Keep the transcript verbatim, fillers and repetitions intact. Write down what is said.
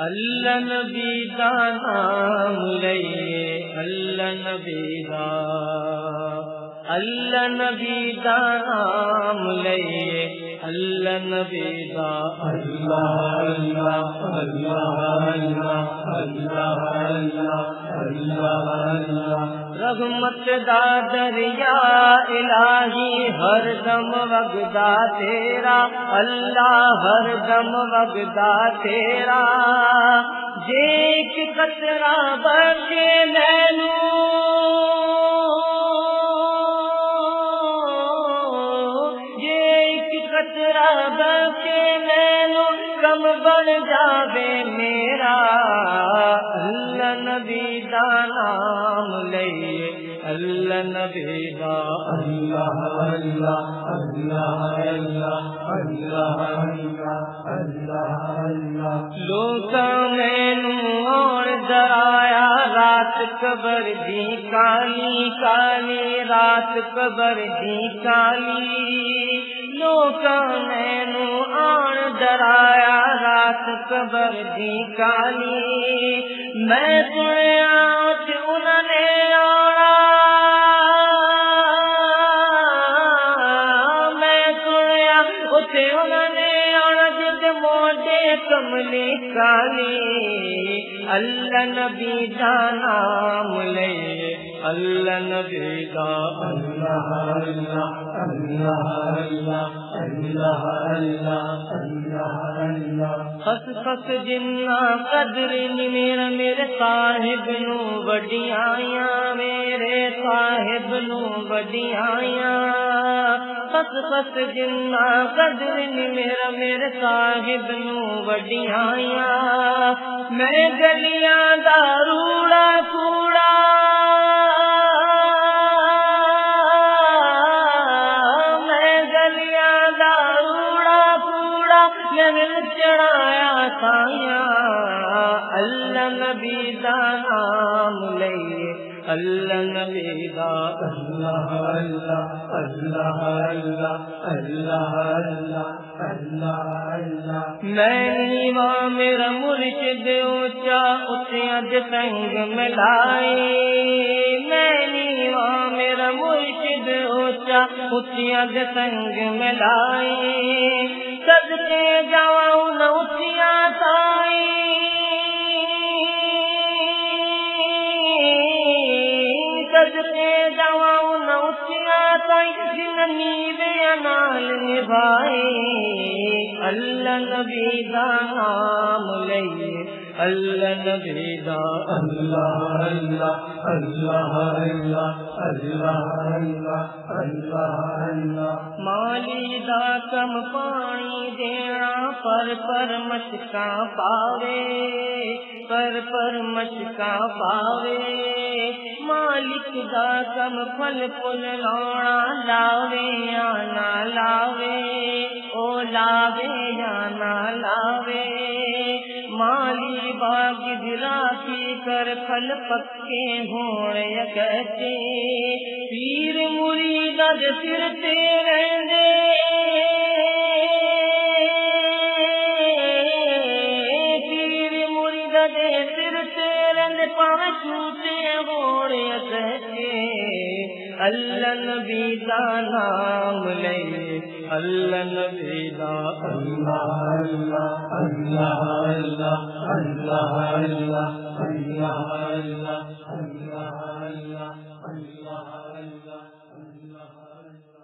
اللہ نبی دا نام لئیے اللہ نبی دا اللہ نبی دا نام لئیے اللہ نبی دا اللہ اللہ اللہ اللہ اللہ اللہ اللہ رحمت دا دریا الہی ہر دم وگدا تیرا اللہ ہر دم وگدا تیرا جے ایک قطرہ بخشے مینوں جے ایک قطرہ بخشے مینوں کم بن جاوے میرا اللہ نبی دا نام لئیے اللہ نبی دا اللہ اللہ اللہ اللہ اللہ اللہ اللہ لوکا مینوں اور ڈرایا رات قبر دی کالی کالی رات قبر دی کالی لوکا مینوں اور ڈرایا رات قبر دی کالی میں سنیا کہ انہوں نے آنا میں سنیا اتنے انہوں نے آنا جد موڈے کملی کالی اللہ نبی دا نام لئیے اللہ نبی دا اللہ اللہ اللہ اللہ اللہ اللہ اللہ اللہ خس خس جنا قدر نی میرا میرے صاحب نو وڈیاں میرے صاحب نو وڈیاں خس خس جنا قدر نی میرا میرے صاحب نو وڈیاں میں گلیاں دا روڑا کوڑا چڑھایا تھایا اللہ نبی دا نام لئیے اللہ نبی دا اللہ اللہ اللہ اللہ اللہ اللہ اللہ اللہ میں نیواں میرا مرشد اونچا اتنے اج سنگ ملائے میں نیواں میرا مرشد اونچا اتنے اج سنگ ملائے صدقے جاؤں نہ اچھیاں تائی صدقے جاؤں نہ اچھیاں تائی جن نیوے نال نبھائے اللہ نبی دا نام لئیے اللہ نبی دا اللہ اللہ اللہ اللہ اللہ اللہ اللہ اللہ مالی دا کم پانی دینا پر پر مشکاں پاوے پر پر مشکاں پاوے مالک دا کم پھل پل لانا لاوے یا نہ لاوے او لاوے یا نہ لاوے مالی باغ راکی کر پھل پکے ہونے کہتے پیر مرید سر تے رہندے پیر مرید سر تے رہندے پاوے چھوٹے ہونے کہتے اللہ نبی دا نام لئیے اللہ نبی دا اللہ اللہ اللہ اللہ اللہ اللہ اللہ اللہ اللہ اللہ اللہ اللہ